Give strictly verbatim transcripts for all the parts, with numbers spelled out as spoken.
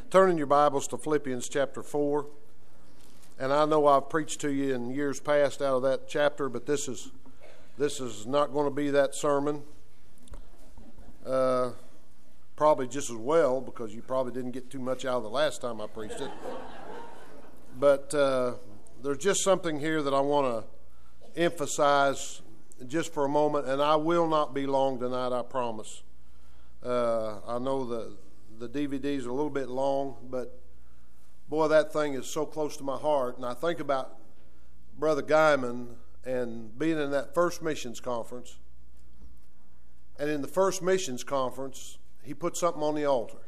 Turn in your Bibles to Philippians chapter four. And I know I've preached to you in years past out of that chapter, but this is this is not going to be that sermon. Uh, probably just as well, because you probably didn't get too much out of the last time I preached it. But uh, there's just something here that I want to emphasize just for a moment, and I will not be long tonight, I promise. Uh, I know the the D V Ds are a little bit long, but boy, that thing is so close to my heart. And I think about Brother Guyman and being in that first missions conference. And in the first missions conference, he put something on the altar.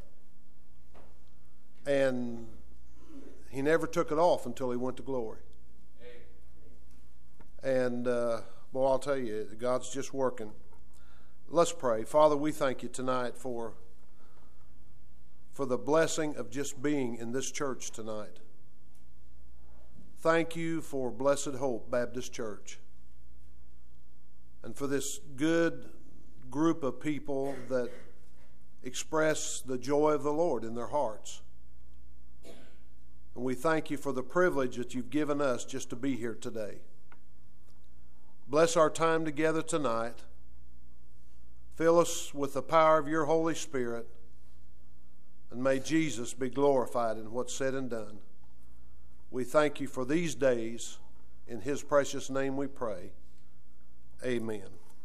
And he never took it off until he went to glory. And, uh, boy, I'll tell you, God's just working. Let's pray. Father, we thank you tonight for, for the blessing of just being in this church tonight. Thank you for Blessed Hope Baptist Church and for this good group of people that express the joy of the Lord in their hearts. And we thank you for the privilege that you've given us just to be here today. Bless our time together tonight. Fill us with the power of your Holy Spirit, and may Jesus be glorified in what's said and done. We thank you for these days. In his precious name we pray. Amen.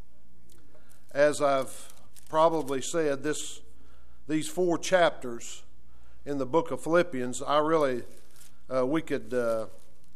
As I've probably said, this these four chapters in the book of Philippians, I really, uh, we could uh,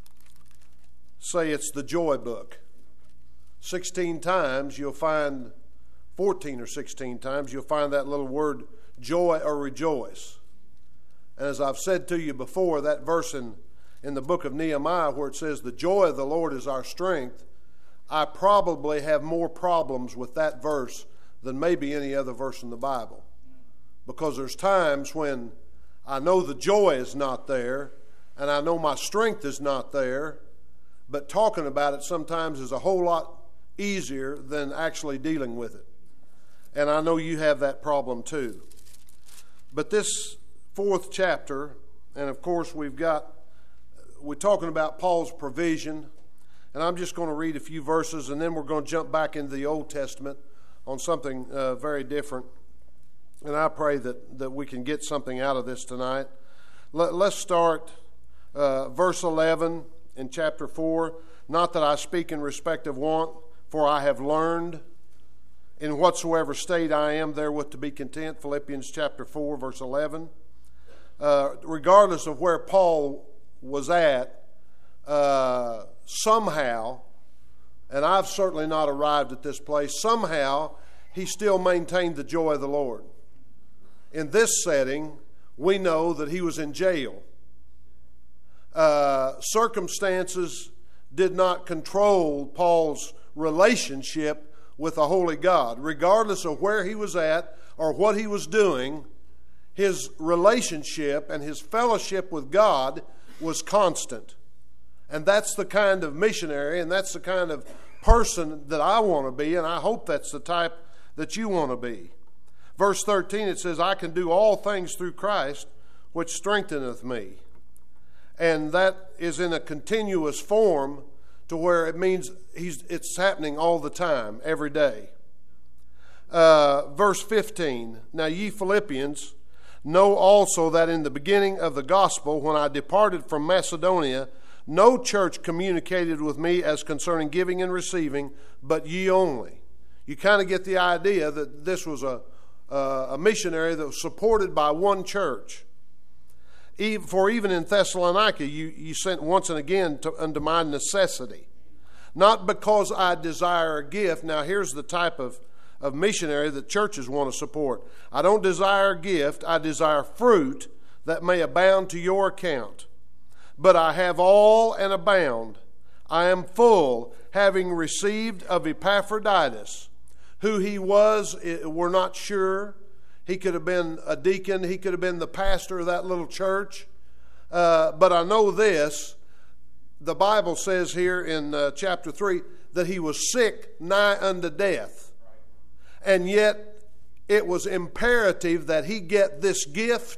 say it's the joy book. Sixteen times you'll find, fourteen or sixteen times, you'll find that little word joy or rejoice. And as I've said to you before, that verse in, in the book of Nehemiah where it says, the joy of the Lord is our strength, I probably have more problems with that verse than maybe any other verse in the Bible. Because there's times when I know the joy is not there, and I know my strength is not there, but talking about it sometimes is a whole lot easier than actually dealing with it. And I know you have that problem too. But this fourth chapter, and of course we've got, we're talking about Paul's provision, and I'm just going to read a few verses, and then we're going to jump back into the Old Testament on something uh, very different. And I pray that, that we can get something out of this tonight. Let, let's start uh, verse eleven in chapter four. Not that I speak in respect of want, for I have learned in whatsoever state I am therewith to be content. Philippians chapter four, verse eleven. Uh, regardless of where Paul was at, uh, somehow, and I've certainly not arrived at this place, somehow he still maintained the joy of the Lord. In this setting, we know that he was in jail. Uh, circumstances did not control Paul's relationship with a holy God. Regardless of where he was at or what he was doing, his relationship and his fellowship with God was constant. And that's the kind of missionary and that's the kind of person that I want to be, and I hope that's the type that you want to be. Verse thirteen, it says, I can do all things through Christ, which strengtheneth me. And that is in a continuous form to where it means he's, it's happening all the time, every day. Uh, verse fifteen, now ye Philippians know also that in the beginning of the gospel, when I departed from Macedonia, no church communicated with me as concerning giving and receiving, but ye only. You kind of get the idea that this was a, uh, a missionary that was supported by one church. For even in Thessalonica, you, you sent once and again to, unto my necessity. Not because I desire a gift. Now here's the type of, of missionary that churches want to support. I don't desire a gift. I desire fruit that may abound to your account. But I have all and abound. I am full, having received of Epaphroditus, who he was, we're not sure. He could have been a deacon. He could have been the pastor of that little church. Uh, but I know this. The Bible says here in uh, chapter three that he was sick nigh unto death. And yet it was imperative that he get this gift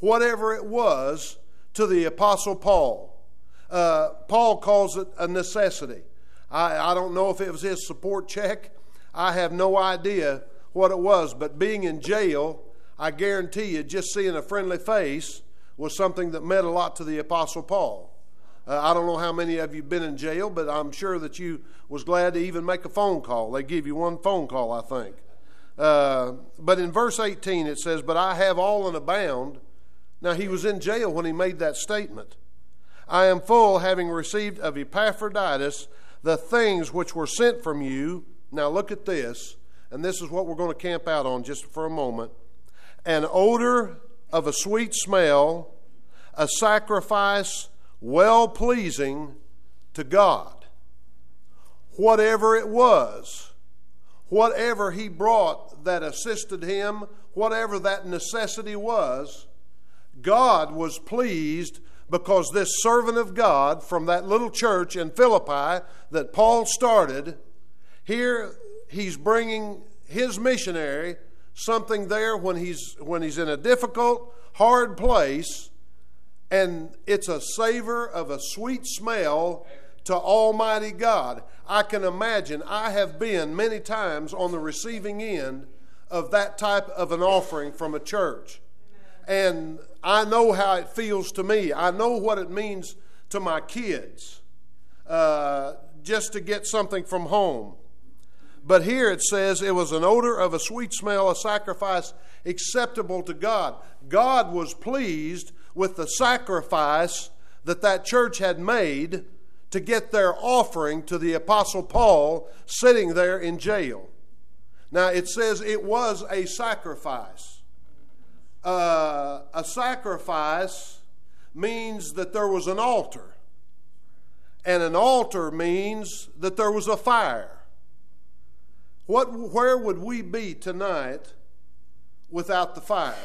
whatever it was, to the Apostle Paul. Uh, Paul calls it a necessity. I, I don't know if it was his support check. I have no idea what it was. But being in jail, I guarantee you, just seeing a friendly face was something that meant a lot to the Apostle Paul. Uh, I don't know how many of you have been in jail, but I'm sure that you was glad to even make a phone call. They give you one phone call, I think. Uh, but in verse eighteen it says, "But I have all and abound." Now he was in jail when he made that statement. "I am full, having received of Epaphroditus the things which were sent from you." Now look at this, and this is what we're going to camp out on just for a moment. "An odor of a sweet smell, a sacrifice well-pleasing to God." Whatever it was, whatever he brought that assisted him, whatever that necessity was, God was pleased, because this servant of God from that little church in Philippi that Paul started, here he's bringing his missionary something there when he's when he's in a difficult, hard place, and it's a savor of a sweet smell to Almighty God. I can imagine, I have been many times on the receiving end of that type of an offering from a church. And I know how it feels to me. I know what it means to my kids uh, just to get something from home. But here it says it was an odor of a sweet smell, a sacrifice acceptable to God. God was pleased with the sacrifice that that church had made to get their offering to the Apostle Paul sitting there in jail. Now it says it was a sacrifice. Uh, a sacrifice means that there was an altar. And an altar means that there was a fire. What, where would we be tonight without the fire?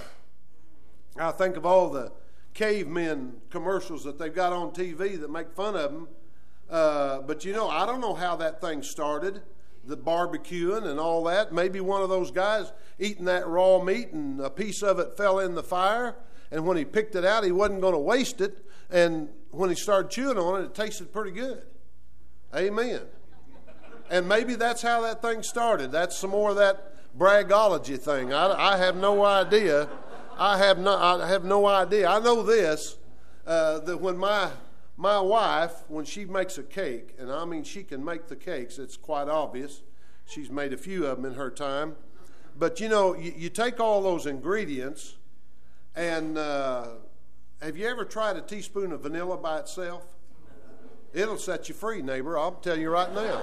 I think of all the cavemen commercials that they've got on T V that make fun of them. Uh, but you know, I don't know how that thing started, the barbecuing and all that. Maybe one of those guys eating that raw meat and a piece of it fell in the fire, and when he picked it out, he wasn't going to waste it, and when he started chewing on it, it tasted pretty good. Amen. And maybe that's how that thing started. That's some more of that bragology thing. I, I have no idea. I have no, I have no idea. I know this, uh, that when my my wife, when she makes a cake, and I mean she can make the cakes, it's quite obvious. She's made a few of them in her time. But you know, you, you take all those ingredients, and uh, have you ever tried a teaspoon of vanilla by itself? It'll set you free, neighbor. I'll tell you right now.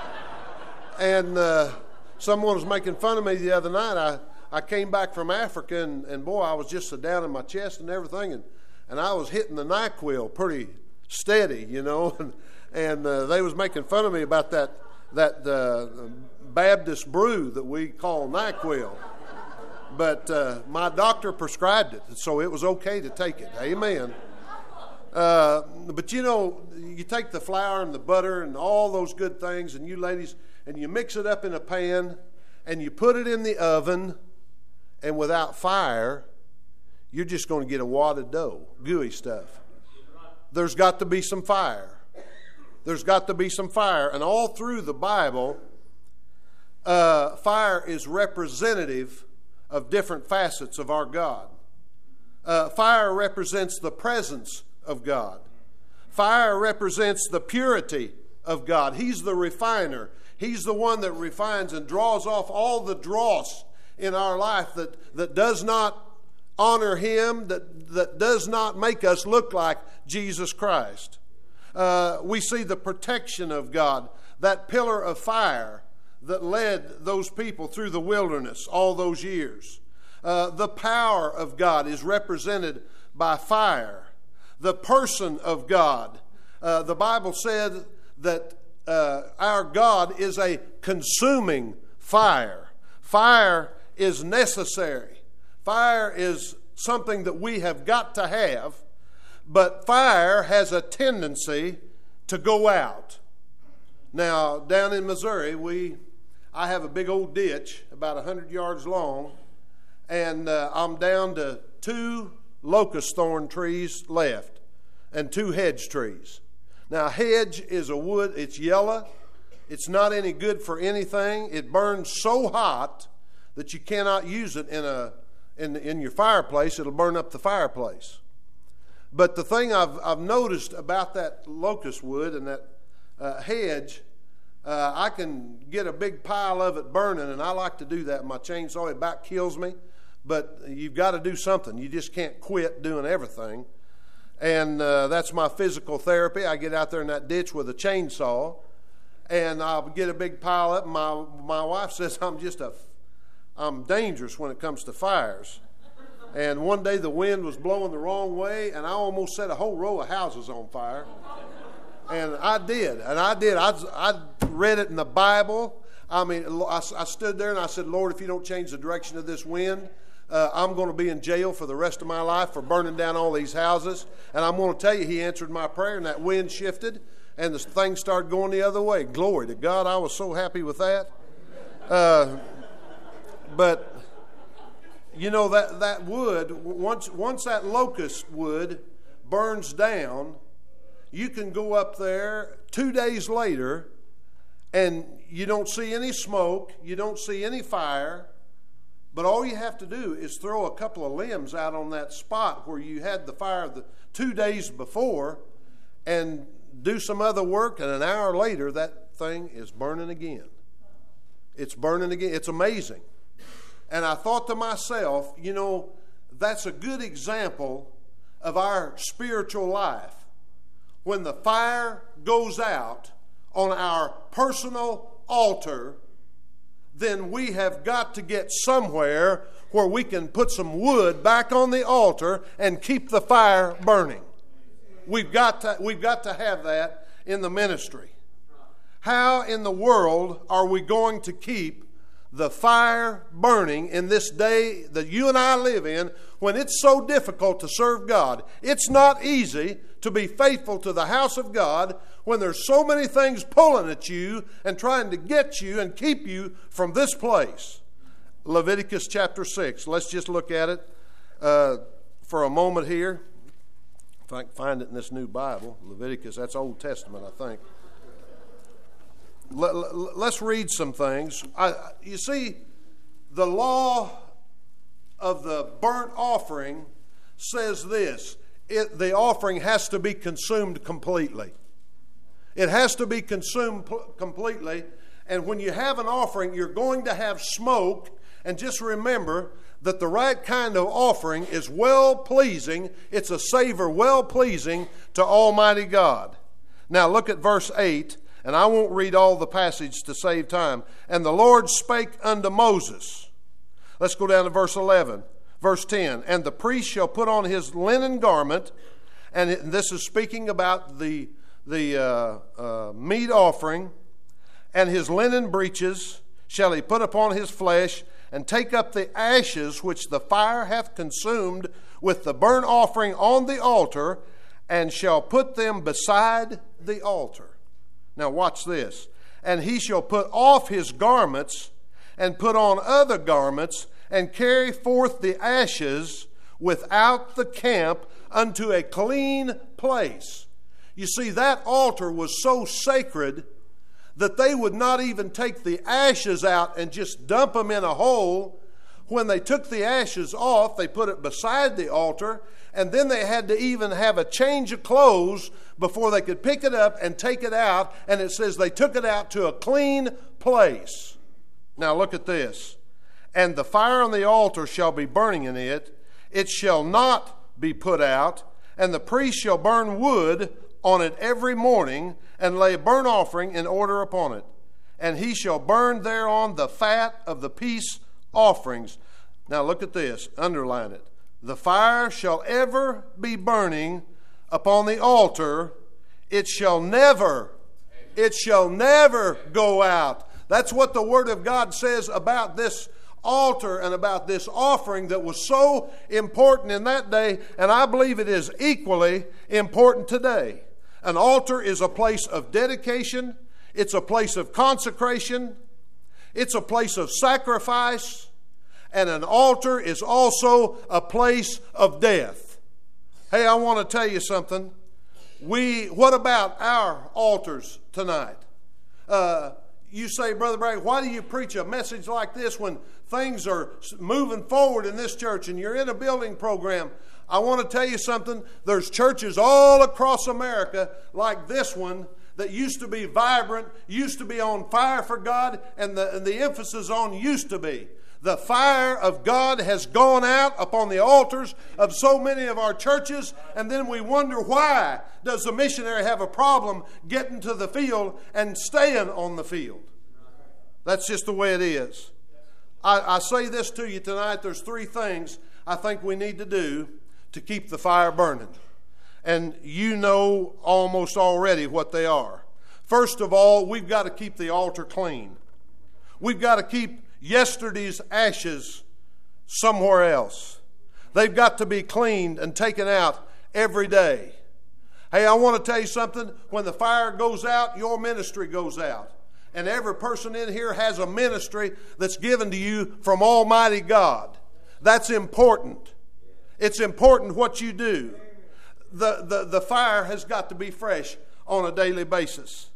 And uh, someone was making fun of me the other night. I, I came back from Africa, and, and boy, I was just so down in my chest and everything, and, and I was hitting the NyQuil pretty steady, you know, and, and uh, they was making fun of me about that that uh, Baptist brew that we call NyQuil. But uh, my doctor prescribed it, so it was okay to take it. Amen. Uh, but you know, you take the flour and the butter and all those good things, and you ladies, and you mix it up in a pan, and you put it in the oven, and without fire, you're just going to get a wad of dough, gooey stuff. There's got to be some fire. There's got to be some fire. And all through the Bible, uh, fire is representative of different facets of our God. Uh, fire represents the presence of God. Fire represents the purity of God. He's the refiner. He's the one that refines and draws off all the dross in our life that, that does not honor Him, that, that does not make us look like Jesus Christ. Uh, we see the protection of God, that pillar of fire that led those people through the wilderness all those years. Uh, the power of God is represented by fire. The person of God. Uh, the Bible said that uh, our God is a consuming fire. Fire is necessary. Fire is something that we have got to have, but fire has a tendency to go out. Now, down in Missouri, we I have a big old ditch about one hundred yards long, and uh, I'm down to two locust thorn trees left and two hedge trees. Now, hedge is a wood, it's yellow. It's not any good for anything. It burns so hot that you cannot use it in a in, in your fireplace. It'll burn up the fireplace. But the thing I've, I've noticed about that locust wood and that uh, hedge, uh, I can get a big pile of it burning, and I like to do that. My chainsaw, it about kills me. But you've got to do something. You just can't quit doing everything. And uh, that's my physical therapy. I get out there in that ditch with a chainsaw, and I'll get a big pile up. My my wife says I'm just a, I'm dangerous when it comes to fires. And one day the wind was blowing the wrong way, and I almost set a whole row of houses on fire. And I did, and I did. I I read it in the Bible. I mean, I, I stood there and I said, Lord, if you don't change the direction of this wind, Uh, I'm going to be in jail for the rest of my life for burning down all these houses. And I'm going to tell you, he answered my prayer, and that wind shifted, and the thing started going the other way. Glory to God. I was so happy with that. Uh, but, you know, that, that wood, once, once that locust wood burns down, you can go up there two days later, and you don't see any smoke, you don't see any fire. But all you have to do is throw a couple of limbs out on that spot where you had the fire the two days before and do some other work, and an hour later that thing is burning again. It's burning again. It's amazing. And I thought to myself, you know, that's a good example of our spiritual life. When the fire goes out on our personal altar, then we have got to get somewhere where we can put some wood back on the altar and keep the fire burning. We've got to, we've got to have that in the ministry. How in the world are we going to keep the fire burning in this day that you and I live in, when it's so difficult to serve God? It's not easy to be faithful to the house of God when there's so many things pulling at you and trying to get you and keep you from this place. Leviticus chapter six. Let's just look at it uh, for a moment here. If I can find it in this new Bible. Leviticus, that's Old Testament, I think. Let's read some things. I, you see, the law of the burnt offering says this. It, the offering has to be consumed completely. It has to be consumed p- completely. And when you have an offering, you're going to have smoke. And just remember that the right kind of offering is well-pleasing. It's a savor well-pleasing to Almighty God. Now look at verse eight. And I won't read all the passage to save time. And the Lord spake unto Moses. Let's go down to verse eleven. Verse ten. And the priest shall put on his linen garment. And this is speaking about the, the uh, uh, meat offering. And his linen breeches shall he put upon his flesh. And take up the ashes which the fire hath consumed with the burnt offering on the altar. And shall put them beside the altar. Now watch this. And he shall put off his garments and put on other garments and carry forth the ashes without the camp unto a clean place. You see, that altar was so sacred that they would not even take the ashes out and just dump them in a hole. When they took the ashes off, they put it beside the altar, and then they had to even have a change of clothes before they could pick it up and take it out. And it says they took it out to a clean place. Now look at this. And the fire on the altar shall be burning in it. It shall not be put out. And the priest shall burn wood on it every morning and lay a burnt offering in order upon it. And he shall burn thereon the fat of the peace offerings. Now look at this. Underline it. The fire shall ever be burning upon the altar. It shall never, it shall never go out. That's what the Word of God says about this altar and about this offering that was so important in that day, and I believe it is equally important today. An altar is a place of dedication. It's a place of consecration. It's a place of sacrifice. And an altar is also a place of death. Hey, I want to tell you something. We, what about our altars tonight? Uh, you say, Brother Bragg, why do you preach a message like this when things are moving forward in this church and you're in a building program? I want to tell you something. There's churches all across America like this one that used to be vibrant, used to be on fire for God, and the, and the emphasis on used to be. The fire of God has gone out upon the altars of so many of our churches, and then we wonder, why does the missionary have a problem getting to the field and staying on the field? That's just the way it is. I, I say this to you tonight. There's three things I think we need to do to keep the fire burning. And you know almost already what they are. First of all, we've got to keep the altar clean. We've got to keep yesterday's ashes somewhere else. They've got to be cleaned and taken out every day. Hey, I want to tell you something. When the fire goes out, your ministry goes out. And every person in here has a ministry that's given to you from Almighty God. That's important. It's important what you do. The, the, the fire has got to be fresh on a daily basis.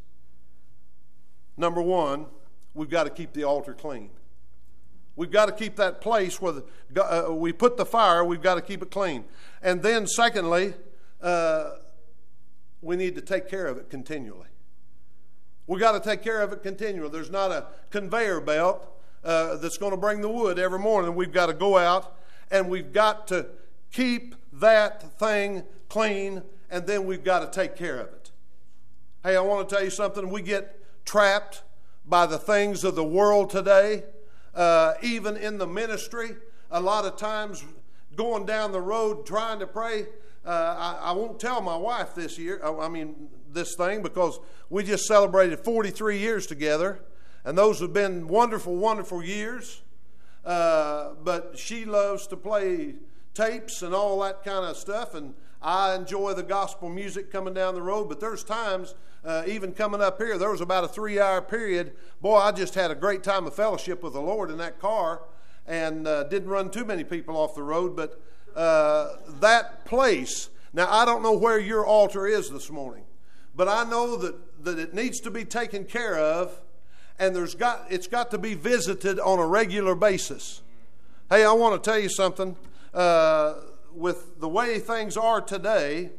Number one, we've got to keep the altar clean. We've got to keep that place where the, uh, we put the fire, we've got to keep it clean. And then secondly, uh, we need to take care of it continually. We've got to take care of it continually. There's not a conveyor belt uh, that's going to bring the wood every morning. We've got to go out and we've got to keep that thing clean, and then we've got to take care of it. Hey, I want to tell you something. We get trapped by the things of the world today, uh, even in the ministry. A lot of times going down the road trying to pray. Uh, I, I won't tell my wife this year, I mean this thing, because we just celebrated forty-three years together, and those have been wonderful, wonderful years. Uh, but she loves to play tapes and all that kind of stuff, and I enjoy the gospel music coming down the road. But there's times, uh, even coming up here, there was about a three-hour period. Boy, I just had a great time of fellowship with the Lord in that car, and uh, didn't run too many people off the road. But uh, that place, now I don't know where your altar is this morning, but I know that, that it needs to be taken care of, and there's got it's got to be visited on a regular basis. Hey, I want to tell you something. Uh, with the way things are today,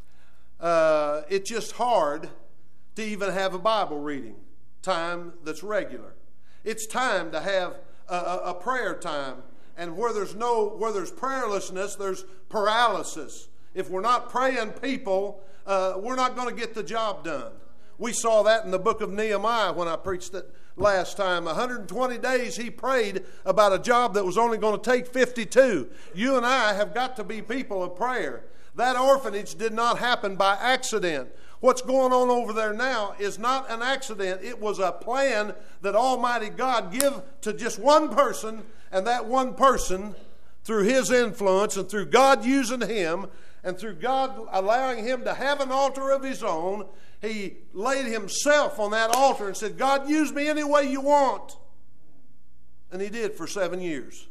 uh, it's just hard to even have a Bible reading time that's regular. It's time to have a, a, a prayer time, and where there's no where there's prayerlessness, there's paralysis. If we're not praying people, uh, we're not going to get the job done. We saw that in the book of Nehemiah when I preached it last time. one hundred twenty days he prayed about a job that was only going to take fifty-two. You and I have got to be people of prayer. That orphanage did not happen by accident. What's going on over there now is not an accident. It was a plan that Almighty God gave to just one person, and that one person, through his influence and through God using him and through God allowing him to have an altar of his own, he laid himself on that altar and said, God, use me any way you want. And he did for seven years.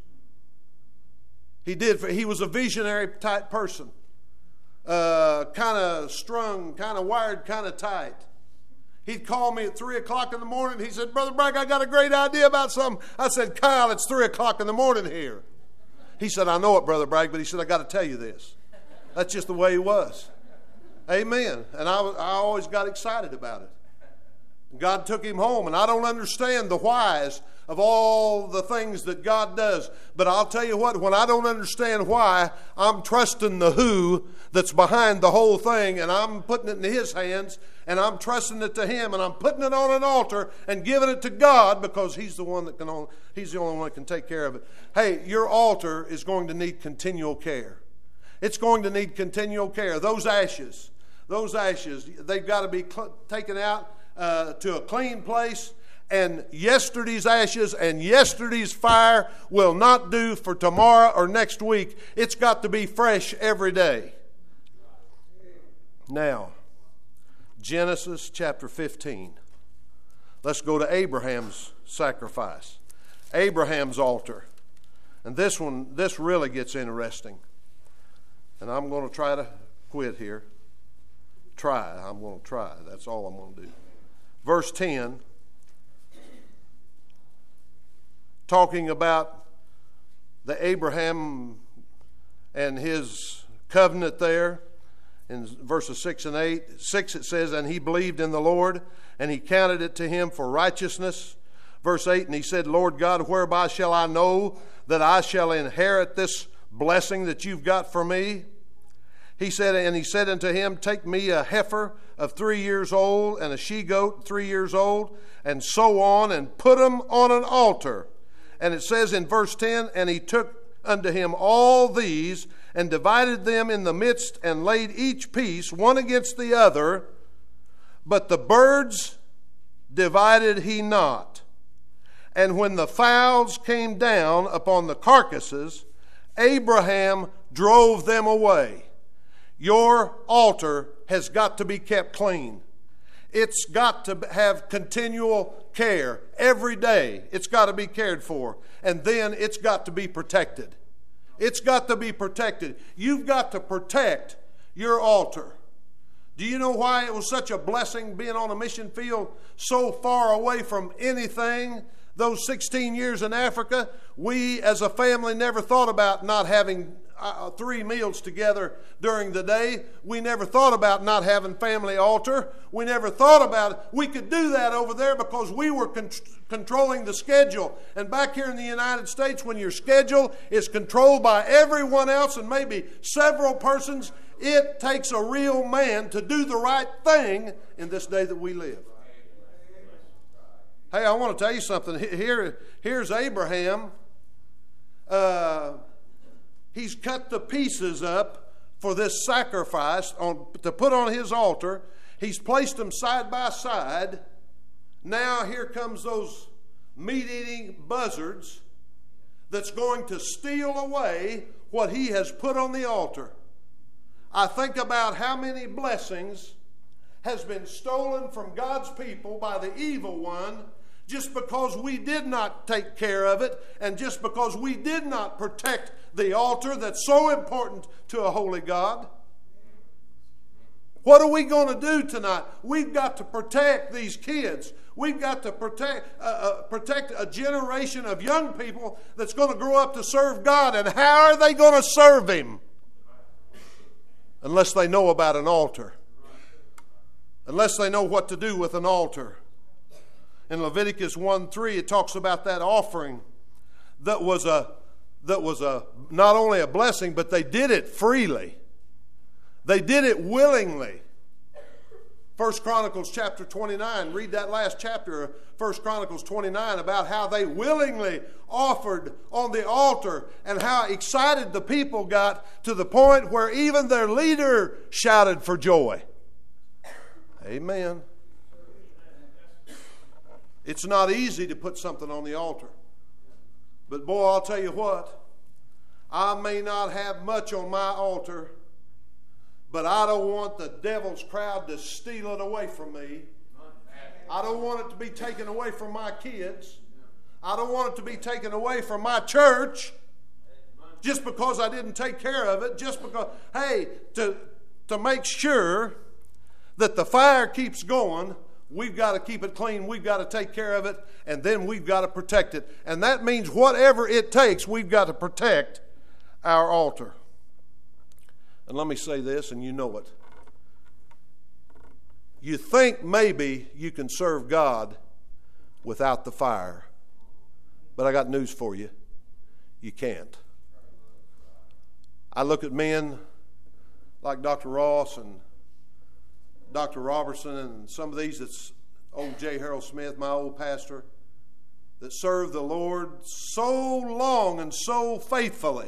He did. For, he was a visionary type person. Uh, kind of strung, kind of wired, kind of tight. He'd call me at three o'clock in the morning. He said, Brother Bragg, I got a great idea about something. I said, Kyle, it's three o'clock in the morning here. He said, I know it, Brother Bragg, but he said, I got to tell you this. That's just the way he was. Amen. And I, I always got excited about it. God took him home, and I don't understand the whys of all the things that God does. But I'll tell you what, when I don't understand why, I'm trusting the who that's behind the whole thing, and I'm putting it in his hands, and I'm trusting it to him, and I'm putting it on an altar and giving it to God, because he's the one that can only, he's the only one that can take care of it. Hey, your altar is going to need continual care. It's going to need continual care. Those ashes, those ashes, they've got to be cl- taken out uh, to a clean place. And yesterday's ashes and yesterday's fire will not do for tomorrow or next week. It's got to be fresh every day. Now, Genesis chapter fifteen. Let's go to Abraham's sacrifice. Abraham's altar. And this one, this really gets interesting. And I'm going to try to quit here. Try. I'm going to try. That's all I'm going to do. Verse ten, talking about the Abraham and his covenant there. In verses six and eight, six it says, and he believed in the Lord, and he counted it to him for righteousness. Verse eight, and he said, Lord God, whereby shall I know that I shall inherit this blessing that you've got for me? He said, and he said unto him, take me a heifer of three years old, and a she-goat three years old, and so on, and put them on an altar. And it says in verse ten, and he took unto him all these, and divided them in the midst, and laid each piece one against the other. But the birds divided he not. And when the fowls came down upon the carcasses, Abraham drove them away. Your altar has got to be kept clean. It's got to have continual care every day. It's got to be cared for. And then it's got to be protected. It's got to be protected. You've got to protect your altar. Do you know why it was such a blessing being on a mission field so far away from anything? Those sixteen years in Africa, we as a family never thought about not having uh, three meals together during the day. We never thought about not having family altar. We never thought about it. We could do that over there because we were con- controlling the schedule. And back here in the United States, when your schedule is controlled by everyone else and maybe several persons, it takes a real man to do the right thing in this day that we live. Hey, I want to tell you something. Here, here's Abraham. Uh, he's cut the pieces up for this sacrifice on, to put on his altar. He's placed them side by side. Now here comes those meat-eating buzzards that's going to steal away what he has put on the altar. I think about how many blessings has been stolen from God's people by the evil one just because we did not take care of it and just because we did not protect the altar that's so important to a holy God. What are we going to do tonight? We've got to protect these kids. We've got to protect, uh, uh, protect a generation of young people that's going to grow up to serve God. And how are they going to serve Him? Unless they know about an altar. Unless they know what to do with an altar. In Leviticus one three, it talks about that offering that was a that was a not only a blessing, but they did it freely. They did it willingly. First Chronicles chapter twenty-nine, read that last chapter of First Chronicles twenty-nine about how they willingly offered on the altar and how excited the people got to the point where even their leader shouted for joy. Amen. It's not easy to put something on the altar. But boy, I'll tell you what, I may not have much on my altar, but I don't want the devil's crowd to steal it away from me. I don't want it to be taken away from my kids. I don't want it to be taken away from my church just because I didn't take care of it, just because, hey, to, to make sure that the fire keeps going, we've got to keep it clean. We've got to take care of it. And then we've got to protect it. And that means whatever it takes, we've got to protect our altar. And let me say this, and you know it. You think maybe you can serve God without the fire. But I got news for you. You can't. I look at men like Doctor Ross and Doctor Robertson and some of these, that's old J. Harold Smith, my old pastor, that served the Lord so long and so faithfully.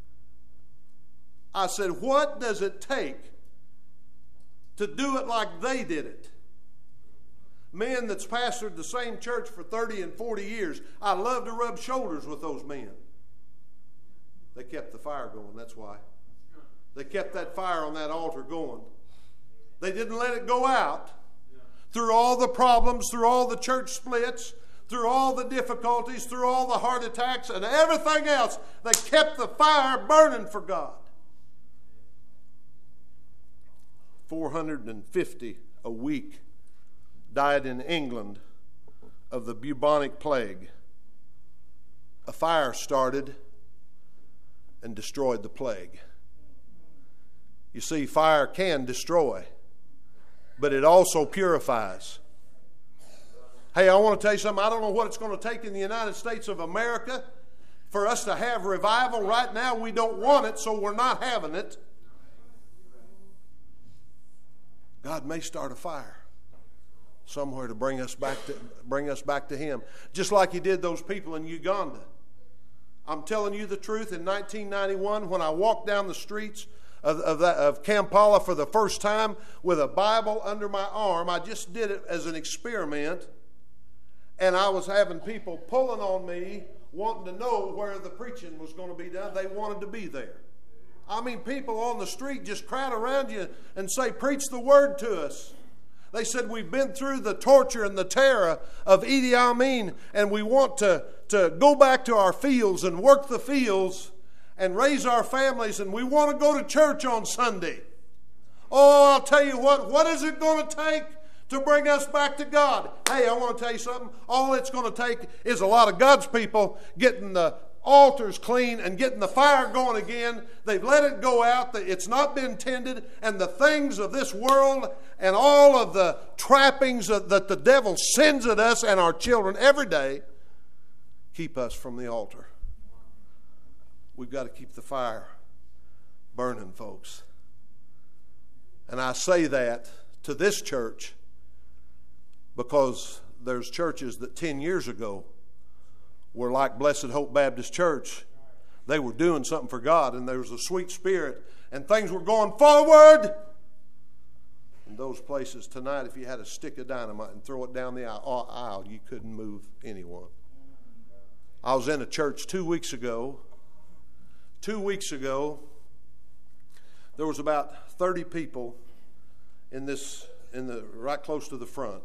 I said, what does it take to do it like they did it? Men that's pastored the same church for thirty and forty years. I love to rub shoulders with those men. They kept the fire going, that's why. They kept that fire on that altar going. They didn't let it go out. Through all the problems, through all the church splits, through all the difficulties, through all the heart attacks and everything else, they kept the fire burning for God. four hundred fifty a week died in England of the bubonic plague. A fire started and destroyed the plague. You see, fire can destroy, but it also purifies. Hey, I want to tell you something. I don't know what it's going to take in the United States of America for us to have revival. Right now, we don't want it, so we're not having it. God may start a fire somewhere to bring us back to bring us back to Him, just like He did those people in Uganda. I'm telling you the truth. In nineteen ninety-one, when I walked down the streets of, of, that, of Kampala for the first time with a Bible under my arm, I just did it as an experiment, and I was having people pulling on me, wanting to know where the preaching was going to be done. They wanted to be there. I mean, people on the street just crowd around you and say, "Preach the word to us." They said, "We've been through the torture and the terror of Idi Amin, and we want to, to go back to our fields and work the fields and raise our families, and we want to go to church on Sunday." Oh, I'll tell you what, what is it going to take to bring us back to God? Hey, I want to tell you something. All it's going to take is a lot of God's people getting the altars clean and getting the fire going again. They've let it go out. It's not been tended, and the things of this world and all of the trappings that the devil sends at us and our children every day keep us from the altar. We've got to keep the fire burning, folks. And I say that to this church because there's churches that ten years ago were like Blessed Hope Baptist Church. They were doing something for God, and there was a sweet spirit, and things were going forward. In those places tonight, if you had a stick of dynamite and throw it down the aisle, you couldn't move anyone. I was in a church two weeks ago. Two weeks ago, there was about thirty people in this, in the right close to the front.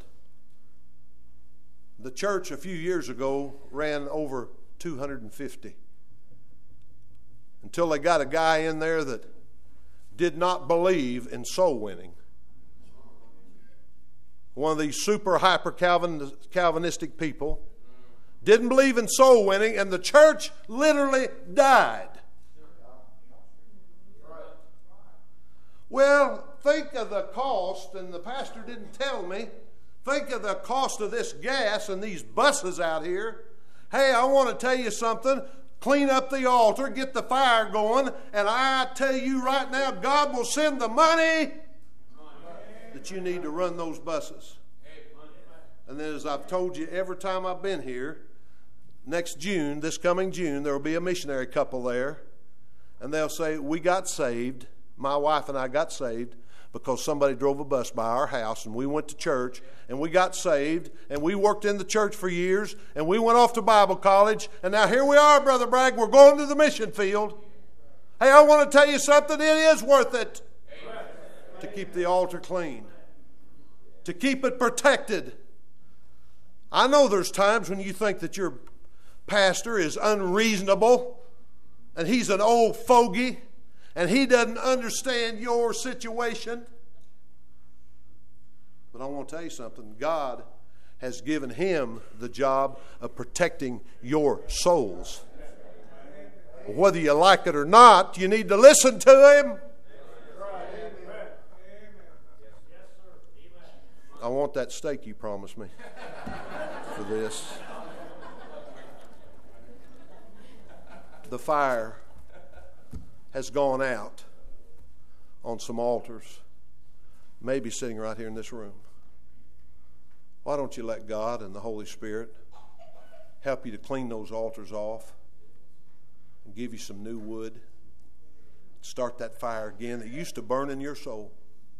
The church a few years ago ran over two hundred fifty. Until they got a guy in there that did not believe in soul winning. One of these super hyper Calvinistic people didn't believe in soul winning, and the church literally died. Well, think of the cost, and the pastor didn't tell me. Think of the cost of this gas and these buses out here. Hey, I want to tell you something. Clean up the altar, get the fire going, and I tell you right now, God will send the money that you need to run those buses. And then, as I've told you every time I've been here, next June, this coming June, there will be a missionary couple there, and they'll say, "We got saved. My wife and I got saved because somebody drove a bus by our house, and we went to church, and we got saved, and we worked in the church for years, and we went off to Bible college, and now here we are, Brother Bragg, we're going to the mission field." Hey, I want to tell you something. It is worth it to keep the altar clean, to keep it protected. I know there's times when you think that your pastor is unreasonable, and he's an old fogey, and he doesn't understand your situation. But I want to tell you something. God has given him the job of protecting your souls. Whether you like it or not, you need to listen to him. I want that steak you promised me for this. The fire has gone out on some altars, maybe sitting right here in this room. Why don't you let God and the Holy Spirit help you to clean those altars off and give you some new wood? Start that fire again that used to burn in your soul.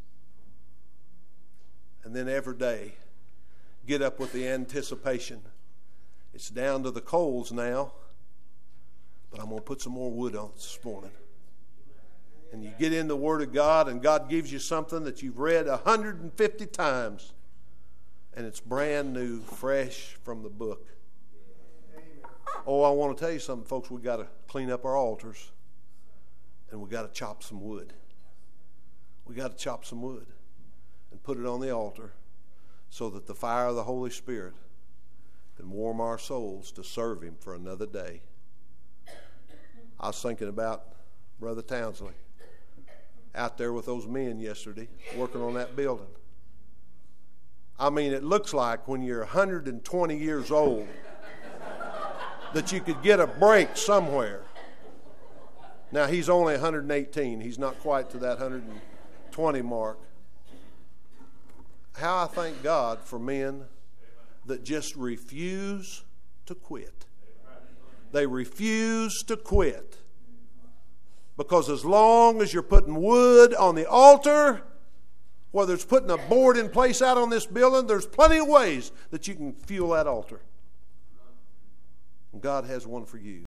And then every day, get up with the anticipation. It's down to the coals now, but I'm going to put some more wood on this morning. And you get in the Word of God, and God gives you something that you've read one hundred fifty times, and it's brand new, fresh from the book. Oh, I want to tell you something, folks. We've got to clean up our altars, and we've got to chop some wood. we got to chop some wood and put it on the altar so that the fire of the Holy Spirit can warm our souls to serve Him for another day. I was thinking about Brother Townsley out there with those men yesterday working on that building. I mean, it looks like when you're one hundred twenty years old that you could get a break somewhere. Now, he's only one hundred eighteen. He's not quite to that one hundred twenty mark. How I thank God for men that just refuse to quit. They refuse to quit. Because as long as you're putting wood on the altar, whether it's putting a board in place out on this building, there's plenty of ways that you can fuel that altar. And God has one for you.